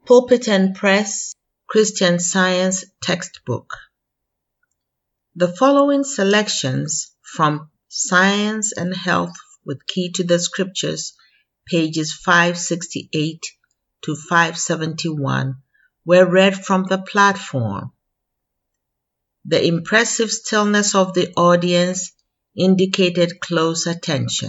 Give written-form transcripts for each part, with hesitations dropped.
Pulpit and Press Christian Science Textbook. The following selections from Science and Health with Key to the Scriptures, pages 568 to 571, were read from the platform. The impressive stillness of the audience indicated close attention.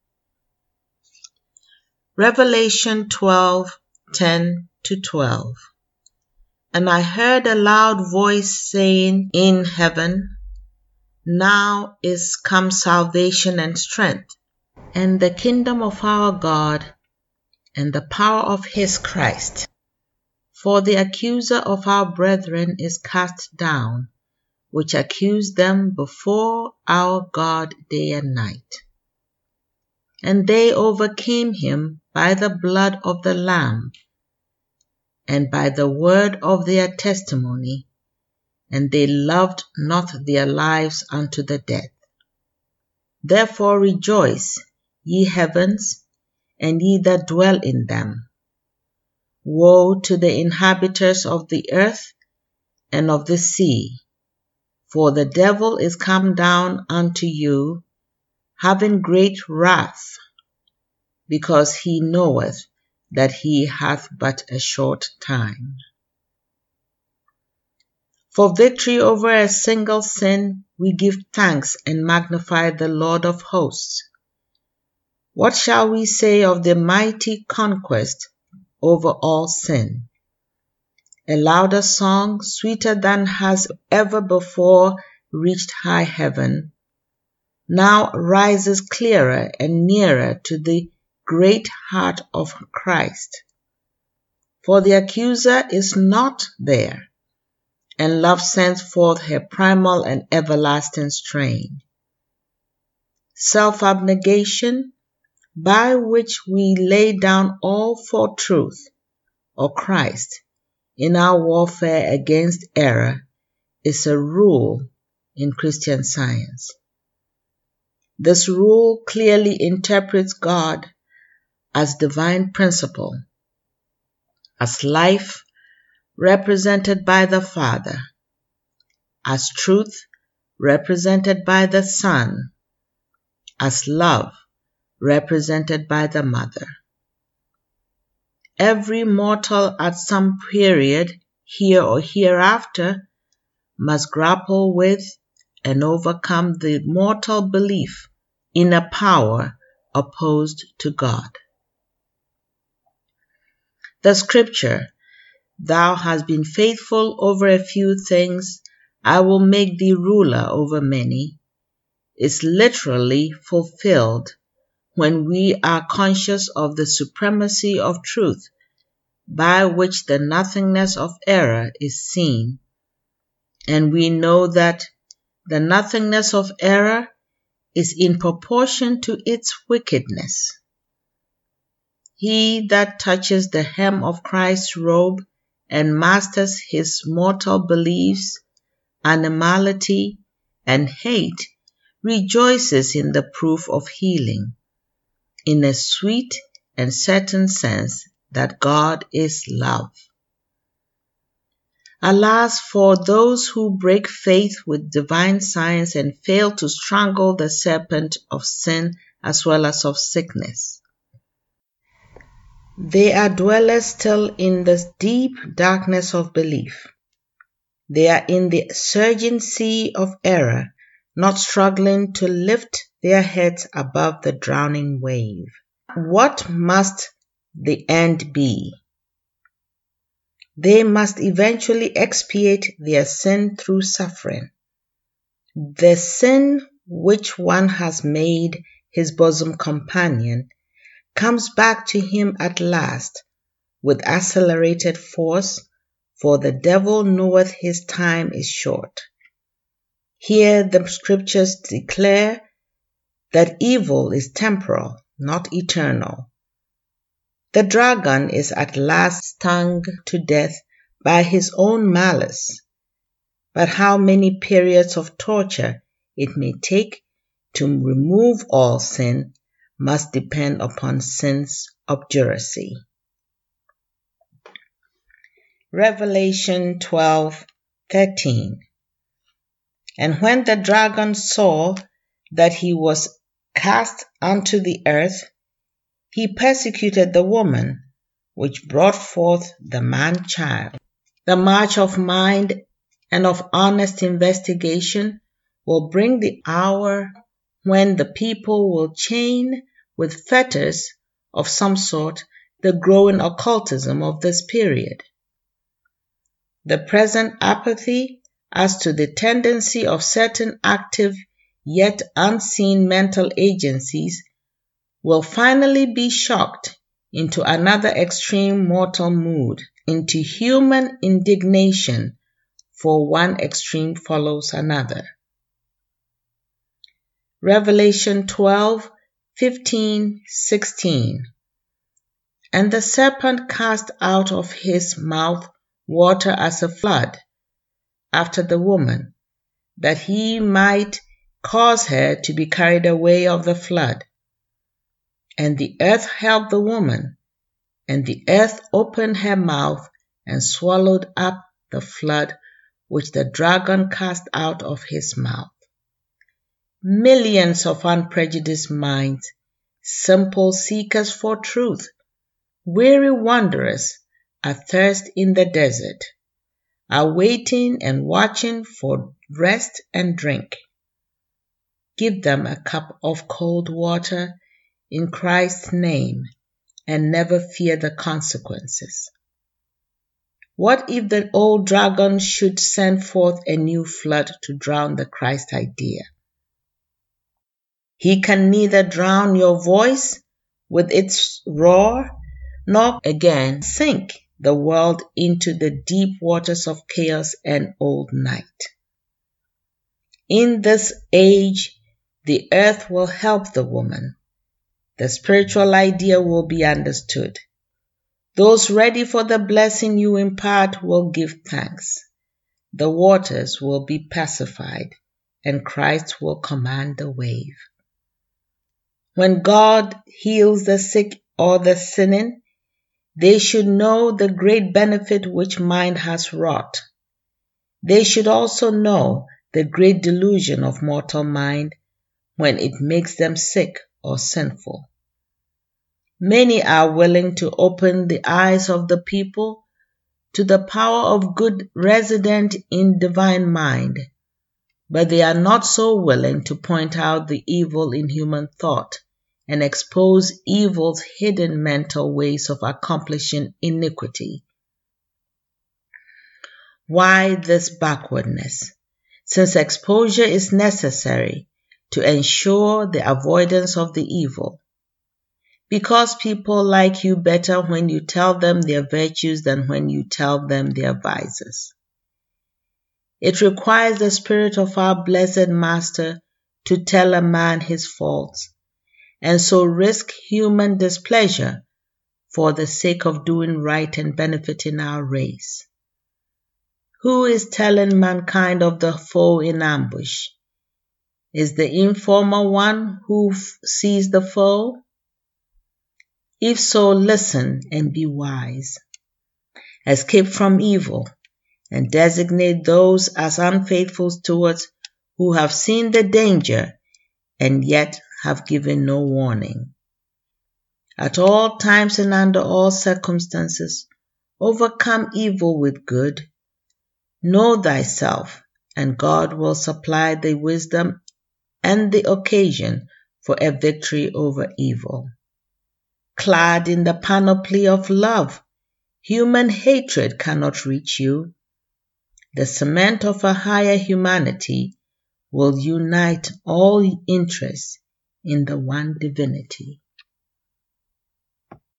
Revelation 12:10-12. And I heard a loud voice saying in heaven, Now is come salvation and strength, and the kingdom of our God, and the power of his Christ. For the accuser of our brethren is cast down, which accused them before our God day and night. And they overcame him by the blood of the Lamb, and by the word of their testimony, and they loved not their lives unto the death. Therefore rejoice, ye heavens, and ye that dwell in them. Woe to the inhabitants of the earth and of the sea, for the devil is come down unto you, having great wrath, because he knoweth that he hath but a short time. For victory over a single sin, we give thanks and magnify the Lord of hosts. What shall we say of the mighty conquest over all sin? A louder song, sweeter than has ever before reached high heaven, now rises clearer and nearer to the great heart of Christ. For the accuser is not there, and love sends forth her primal and everlasting strain. Self-abnegation, by which we lay down all for truth, or Christ, in our warfare against error, is a rule in Christian Science. This rule clearly interprets God as divine principle, as life represented by the Father, as truth represented by the Son, as love represented by the Mother. Every mortal at some period, here or hereafter, must grapple with and overcome the mortal belief in a power opposed to God. The scripture, Thou hast been faithful over a few things, I will make thee ruler over many, is literally fulfilled when we are conscious of the supremacy of truth, by which the nothingness of error is seen, and we know that the nothingness of error is in proportion to its wickedness. He that touches the hem of Christ's robe and masters his mortal beliefs, animality, and hate rejoices in the proof of healing, in a sweet and certain sense that God is love. Alas for those who break faith with divine science and fail to strangle the serpent of sin as well as of sickness. They are dwellers still in the deep darkness of belief. They are in the surging sea of error, not struggling to lift their heads above the drowning wave. What must the end be? They must eventually expiate their sin through suffering. The sin which one has made his bosom companion comes back to him at last with accelerated force, for the devil knoweth his time is short. Here the scriptures declare that evil is temporal, not eternal. The dragon is at last stung to death by his own malice, but how many periods of torture it may take to remove all sin must depend upon sin's obduracy. Revelation 12:13. And when the dragon saw that he was cast unto the earth, he persecuted the woman which brought forth the man-child. The march of mind and of honest investigation will bring the hour when the people will chain with fetters of some sort the growing occultism of this period. The present apathy as to the tendency of certain active yet unseen mental agencies will finally be shocked into another extreme mortal mood, into human indignation, for one extreme follows another. Revelation 12:15-16. And the serpent cast out of his mouth water as a flood after the woman, that he might cause her to be carried away of the flood. And the earth held the woman, and the earth opened her mouth and swallowed up the flood which the dragon cast out of his mouth. Millions of unprejudiced minds, simple seekers for truth, weary wanderers, athirst in the desert, are waiting and watching for rest and drink. Give them a cup of cold water in Christ's name, and never fear the consequences. What if the old dragon should send forth a new flood to drown the Christ idea? He can neither drown your voice with its roar, nor again sink the world into the deep waters of chaos and old night. In this age, the earth will help the woman. The spiritual idea will be understood. Those ready for the blessing you impart will give thanks. The waters will be pacified, and Christ will command the wave. When God heals the sick or the sinning, they should know the great benefit which mind has wrought. They should also know the great delusion of mortal mind when it makes them sick or sinful. Many are willing to open the eyes of the people to the power of good resident in divine mind, but they are not so willing to point out the evil in human thought and expose evil's hidden mental ways of accomplishing iniquity. Why this backwardness? Since exposure is necessary to ensure the avoidance of the evil. Because people like you better when you tell them their virtues than when you tell them their vices. It requires the Spirit of our blessed Master to tell a man his faults, and so risk human displeasure for the sake of doing right and benefiting our race. Who is telling mankind of the foe in ambush? Is the informer one who sees the foe? If so, listen and be wise. Escape from evil and designate those as unfaithful stewards who have seen the danger and yet have given no warning. At all times and under all circumstances, overcome evil with good. Know thyself, and God will supply the wisdom and the occasion for a victory over evil. Clad in the panoply of love, human hatred cannot reach you. The cement of a higher humanity will unite all interests in the one divinity.